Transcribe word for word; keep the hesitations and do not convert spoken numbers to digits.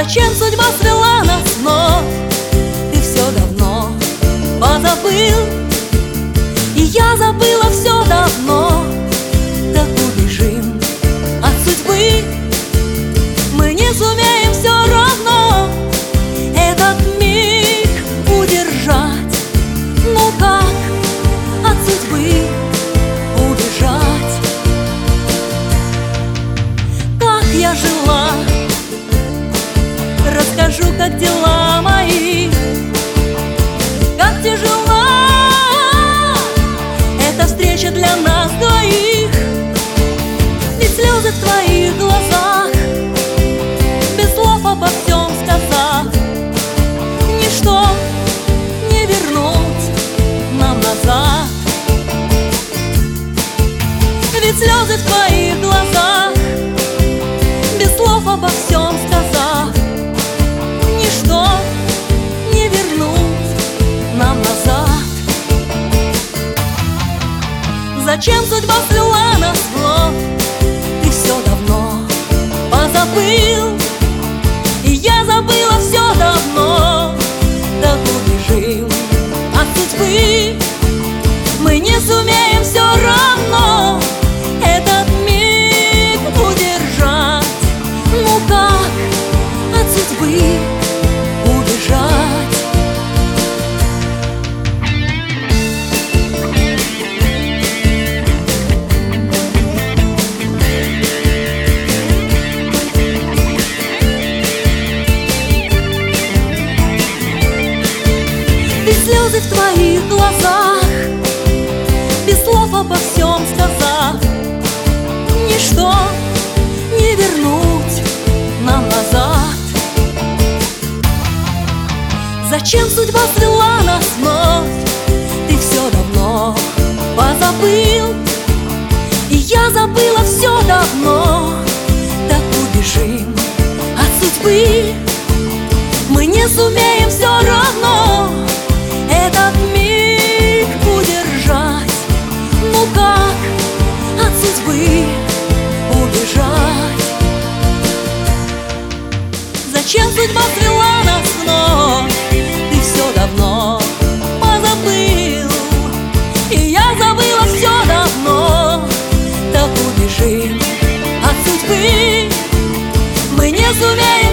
Зачем судьба свела нас вновь? Ты все давно позабыл, и я забыла все давно. Так убежим от судьбы, мы не сумеем все равно этот миг удержать. Ну как от судьбы убежать? Как я жила, расскажу, как дела мои. Как тяжела эта встреча для нас двоих. Ведь слезы в твоих глазах, без слов обо всем сказав, ничто не вернуть нам назад. Ведь слезы в твоих глазах, без слов обо всем сказав, ничто не вернуть нам назад. Зачем судьба свела нас вновь? Ты все давно позабыл, и я забыла все давно. Так убежим от судьбы, мы не сумеем все равно этот миг удержать. Ну как от судьбы убежать? Ведь слезы в твоих глазах, без слов обо всем сказав, ничто не вернуть нам назад. Зачем судьба свела нас вновь? Ты все давно позабыл, и я забыла все давно. Так убежим от судьбы, мы не сумеем все равно этот миг удержать. Ну как от судьбы убежать? Зачем судьба свела нас вновь? Ты все давно позабыл, и я забыла все давно. Так убежим от судьбы, мы не сумеем